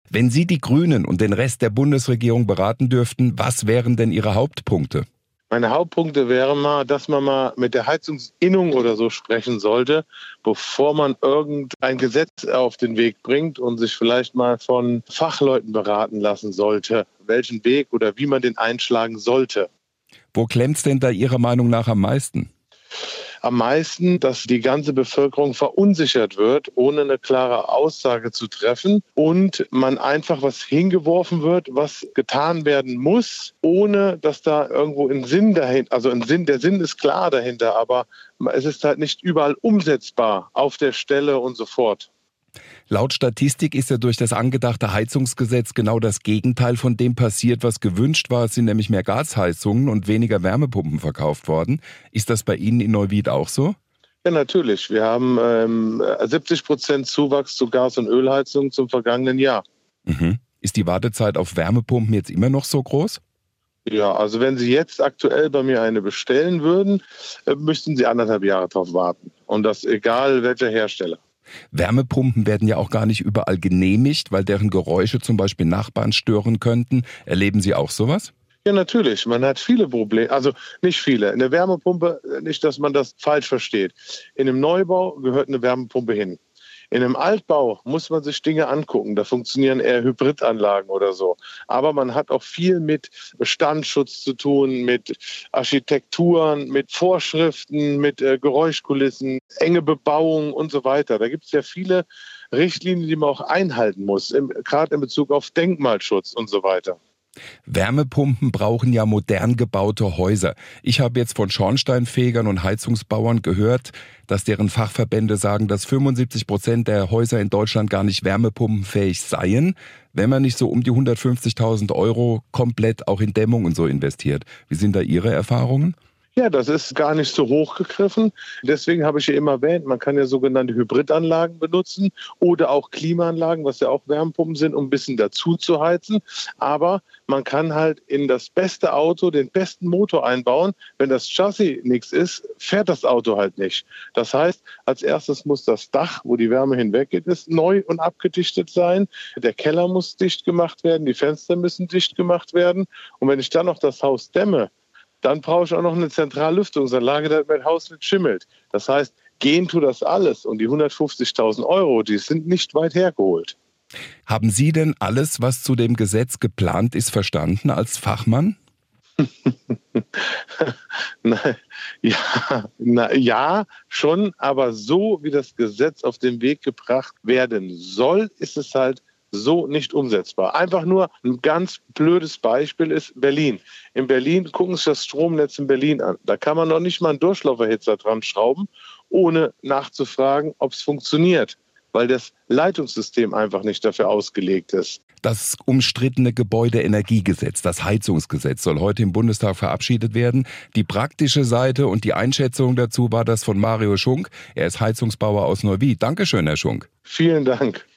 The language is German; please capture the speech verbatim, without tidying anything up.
Wenn Sie die Grünen und den Rest der Bundesregierung beraten dürften, was wären denn Ihre Hauptpunkte? Meine Hauptpunkte wären mal, dass man mal mit der Heizungsinnung oder so sprechen sollte, bevor man irgendein Gesetz auf den Weg bringt und sich vielleicht mal von Fachleuten beraten lassen sollte, welchen Weg oder wie man den einschlagen sollte. Wo klemmt's denn da Ihrer Meinung nach am meisten? Am meisten, dass die ganze Bevölkerung verunsichert wird, ohne eine klare Aussage zu treffen und man einfach was hingeworfen wird, was getan werden muss, ohne dass da irgendwo ein Sinn dahinter, also ein Sinn, der Sinn ist klar dahinter, aber es ist halt nicht überall umsetzbar auf der Stelle und so fort. Laut Statistik ist ja durch das angedachte Heizungsgesetz genau das Gegenteil von dem passiert, was gewünscht war. Es sind nämlich mehr Gasheizungen und weniger Wärmepumpen verkauft worden. Ist das bei Ihnen in Neuwied auch so? Ja, natürlich. Wir haben ähm, siebzig Prozent Zuwachs zu Gas- und Ölheizungen zum vergangenen Jahr. Mhm. Ist die Wartezeit auf Wärmepumpen jetzt immer noch so groß? Ja, also wenn Sie jetzt aktuell bei mir eine bestellen würden, äh, müssten Sie anderthalb Jahre drauf warten. Und das egal welcher Hersteller. Wärmepumpen werden ja auch gar nicht überall genehmigt, weil deren Geräusche zum Beispiel Nachbarn stören könnten. Erleben Sie auch sowas? Ja, natürlich. Man hat viele Probleme. Also nicht viele. Eine Wärmepumpe, nicht, dass man das falsch versteht. In einem Neubau gehört eine Wärmepumpe hin. In einem Altbau muss man sich Dinge angucken. Da funktionieren eher Hybridanlagen oder so. Aber man hat auch viel mit Bestandsschutz zu tun, mit Architekturen, mit Vorschriften, mit äh, Geräuschkulissen, enge Bebauung und so weiter. Da gibt es ja viele Richtlinien, die man auch einhalten muss, im, gerade in Bezug auf Denkmalschutz und so weiter. Wärmepumpen brauchen ja modern gebaute Häuser. Ich habe jetzt von Schornsteinfegern und Heizungsbauern gehört, dass deren Fachverbände sagen, dass fünfundsiebzig Prozent der Häuser in Deutschland gar nicht wärmepumpenfähig seien, wenn man nicht so um die hundertfünfzigtausend Euro komplett auch in Dämmung und so investiert. Wie sind da Ihre Erfahrungen? Ja, das ist gar nicht so hoch gegriffen. Deswegen habe ich ja immer erwähnt, man kann ja sogenannte Hybridanlagen benutzen oder auch Klimaanlagen, was ja auch Wärmepumpen sind, um ein bisschen dazu zu heizen. Aber man kann halt in das beste Auto den besten Motor einbauen. Wenn das Chassis nichts ist, fährt das Auto halt nicht. Das heißt, als erstes muss das Dach, wo die Wärme hinweggeht, ist neu und abgedichtet sein. Der Keller muss dicht gemacht werden, die Fenster müssen dicht gemacht werden. Und wenn ich dann noch das Haus dämme, dann brauche ich auch noch eine Zentrallüftungsanlage, damit mein Haus nicht schimmelt. Das heißt, gehen tut das alles. Und die hundertfünfzigtausend Euro, die sind nicht weit hergeholt. Haben Sie denn alles, was zu dem Gesetz geplant ist, verstanden als Fachmann? na, ja, na, ja, schon. Aber so, wie das Gesetz auf den Weg gebracht werden soll, ist es halt so nicht umsetzbar. Einfach nur ein ganz blödes Beispiel ist Berlin. In Berlin, gucken Sie das Stromnetz in Berlin an. Da kann man noch nicht mal einen Durchlauferhitzer dran schrauben, ohne nachzufragen, ob es funktioniert, weil das Leitungssystem einfach nicht dafür ausgelegt ist. Das umstrittene Gebäudeenergiegesetz, das Heizungsgesetz, soll heute im Bundestag verabschiedet werden. Die praktische Seite und die Einschätzung dazu war das von Mario Schunk. Er ist Heizungsbauer aus Neuwied. Dankeschön, Herr Schunk. Vielen Dank.